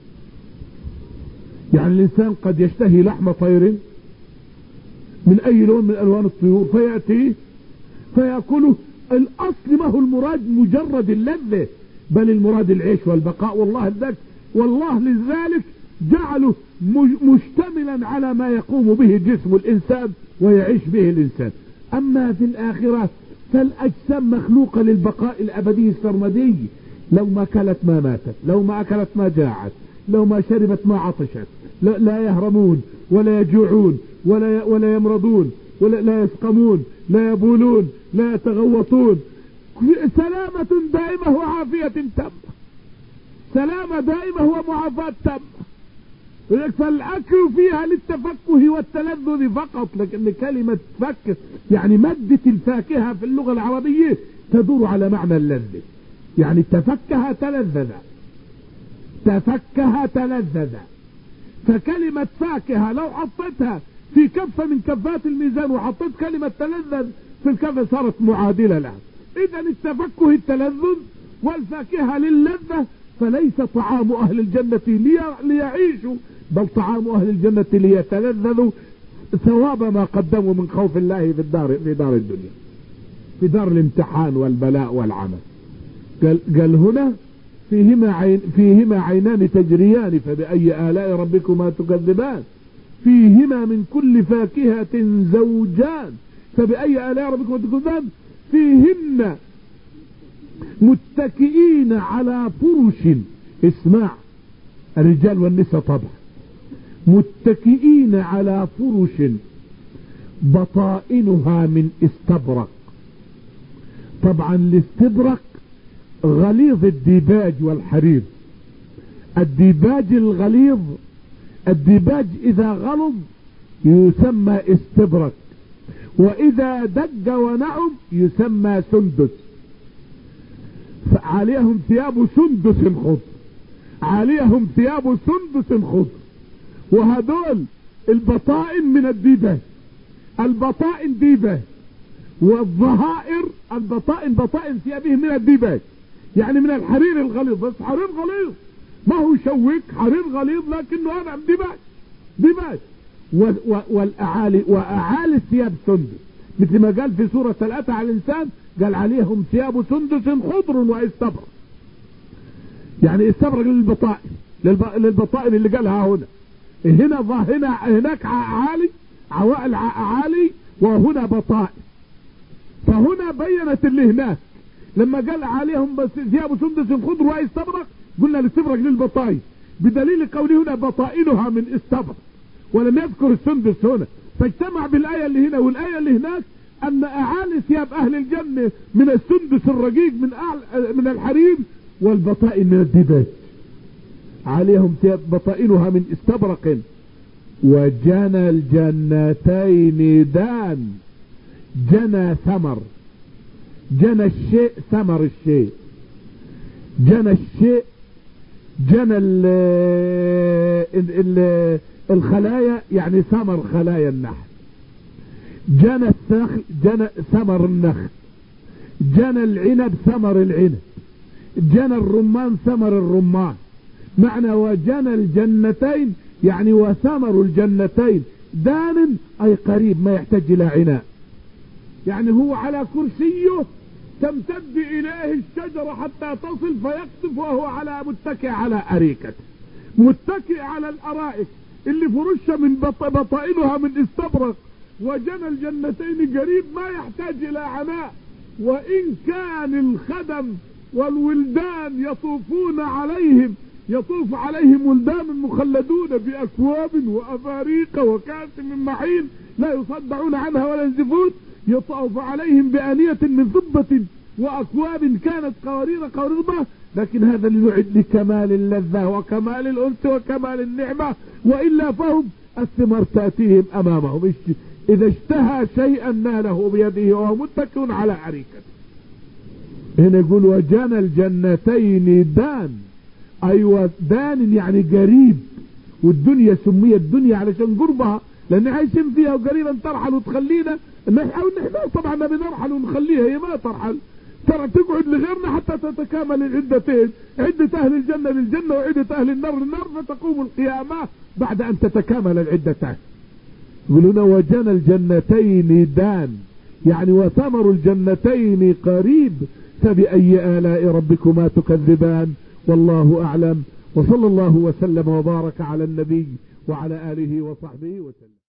يعني الإنسان قد يشتهي لحم طير من أي لون من ألوان الطيور فيأتي فيأكله، الأصل ما هو المراد مجرد اللذة، بل المراد العيش والبقاء. والله ذاك والله لذلك جعله مشتملا على ما يقوم به جسم الإنسان ويعيش به الإنسان. أما في الآخرة فالأجسام مخلوقة للبقاء الأبدي السرمدي، لو ما أكلت ما ماتت، لو ما أكلت ما جاعت، لو ما شربت ما عطشت، لا, لا يهرمون ولا يجوعون ولا ولا يمرضون ولا لا يسقمون لا يبولون لا يتغوطون، سلامة دائمة وعافية تامة، سلامة دائمة ومعافاة تامة. فالأكل فيها للتفكه والتلذذ فقط، لكن كلمة فك يعني مادة الفاكهة في اللغة العربية تدور على معنى اللذة، يعني تفكها تلذذ. تفكه تلذذ. فكلمة فاكهة لو حطيتها في كفة من كفات الميزان وحطيت كلمة تلذذ في الكفة صارت معادلة لها. إذا التفكه التلذذ والفاكهة للذة، فليس طعام أهل الجنة ليعيشوا، بل طعام أهل الجنة ليتلذذوا ثواب ما قدموا من خوف الله في الدار في دار الدنيا، في دار الامتحان والبلاء والعمل. قال, قال هنا فيهما, عين فيهما عينان تجريان فبأي آلاء ربكما تكذبان، فيهما من كل فاكهة زوجان فبأي آلاء ربكما تكذبان، فيهن متكئين على فرش، اسمع الرجال والنساء طبعا، متكئين على فرش بطائنها من استبرق. طبعا الاستبرق غليظ الديباج والحرير. الديباج الغليظ، الديباج اذا غلظ يسمى استبرق، واذا دج ونعم يسمى سندس. عليهم ثياب سندس خضر، عليهم ثياب سندس خضر. وهدول البطائن من الديباج، البطائن ديباج، والظهائر البطائن بطائن ثيابهم من الديباج، يعني من الحرير الغليظ. بس حرير غليظ ما هو شوك، حرير غليظ لكنه هذا ديباج ديباج. والاعالي واعالي الثياب سندس، مثل ما قال في سورة الأتى على الإنسان، قال عليهم ثياب سندس خضر واستبرق. يعني استبرق للبطائن، للبطائن اللي قالها هنا. هنا هنا هناك عالي عوائل عالي، وهنا بطائن. فهنا بينت اللي هناك لما قال عليهم ثياب سندس خضر واستبرق، قلنا الاستبرق للبطائن بدليل قوله هنا بطائنها من استبرق، ولم يذكر السندس هنا. فاجتمع بالآية اللي هنا والآية اللي هناك أن أعالي ثياب أهل الجنة من السندس الرقيق من أعلى من الحرير، والبطائن من الديباج. عليهم ثياب بطائنها من استبرق، وجنى الجنتين دان. جنى ثمر، جنى الشيء ثمر الشيء، جنى الشيء جنى ال ال الخلايا، يعني ثمر خلايا النحل. جنى النخل جنى ثمر النخل، جنى العنب ثمر العنب، جنى الرمان ثمر الرمان. معنى وجنى الجنتين يعني وثمر الجنتين دان، أي قريب ما يحتاج إلى عناء. يعني هو على كرسيه تمتد إليه الشجرة حتى تصل فيقطف، وهو على متكئ على أريكته، متكئ على الأرائك اللي فرشة من بطائنها من استبرق. وجنى الجنتين قريب ما يحتاج إلى عناء. وإن كان الخدم والولدان يطوفون عليهم، يطوف عليهم ولدان مخلدون بأكواب وأباريق وكأس من معين لا يصدعون عنها ولا ينزفون، يطوف عليهم بآنية من فضة وأكواب كانت قوارير قوارير. لكن هذا لنعد لكمال اللذة وكمال الأنس وكمال النعمة، وإلا فهم الثمار تأتيهم أمامهم. إذا اشتهى شيئا ناله بيده وهو متكئ على أريكته. هنا يقول وجنى الجنتين دان، أيوة دان يعني قريب. والدنيا سميت دنيا علشان قربها، لأن عايشين فيها وقريبا ترحل وتخلينا أو نحن طبعا ما بنرحل ونخليها، هي ما ترحل، ترى تقعد لغيرنا حتى تتكامل العدتين، عدة أهل الجنة للجنة وعدة أهل النار للنار، فتقوم القيامة بعد أن تتكامل العدتان. يقولون وجنى الجنتين دان، يعني وثمر الجنتين قريب، فبأي آلاء ربكما تكذبان. والله أعلم، وصلى الله وسلم وبارك على النبي وعلى آله وصحبه وسلم.